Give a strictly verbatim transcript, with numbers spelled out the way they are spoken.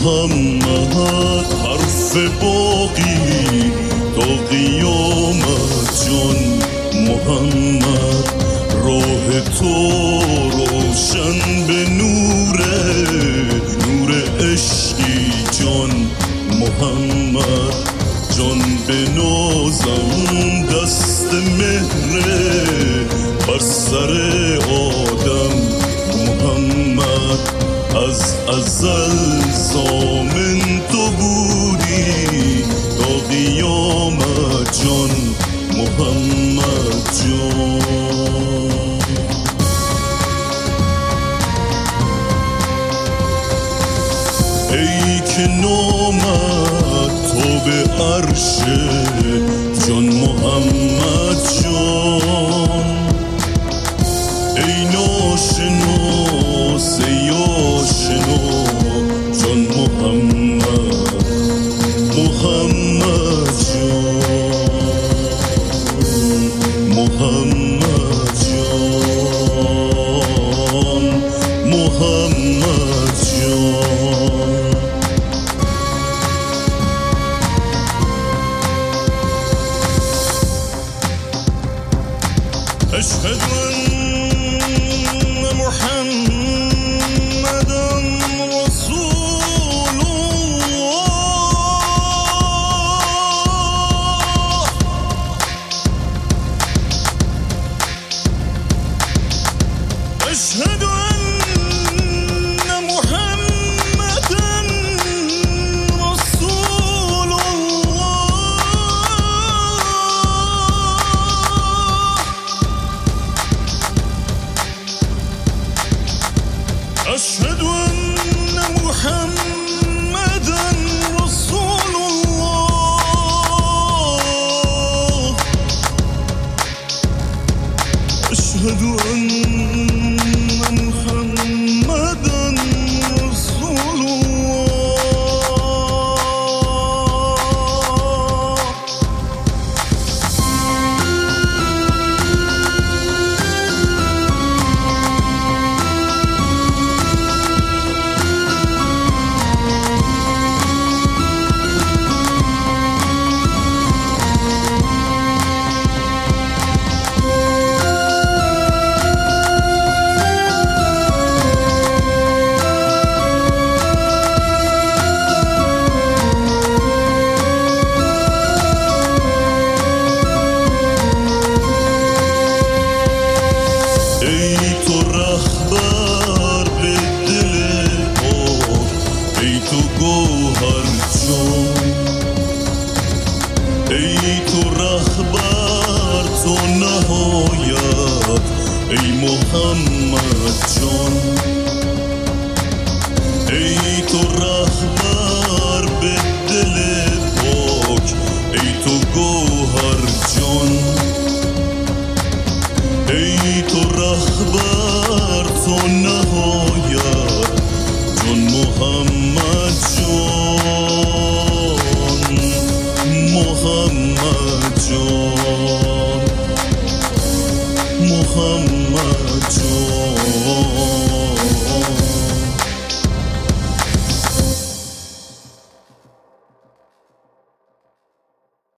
محمد حرف باقی تا قیامت جان محمد راه تو روشن به نوره نور عشقی جان محمد جان به نازم دست مهره بر سر آدم محمد از ازل ضامن تو بودی تا قیامت جان محمد جان ای که نامت تو به عرش جان محمد جان ای ناشناس ای آشنا جان محمد محمد جان محمد جان محمد جان أشهد أن محمدًا رسول الله أشهد أن محمدًا رسول أشهد أن محمدًا رسول الله أشهد أن محمدًا رسول ای تو رهبر تو نهایت ای محمد جان ای تو رهبر به دل پاک ای تو گوهر جان ای تو رهبر تو نهایت جان محمد جان محمد جان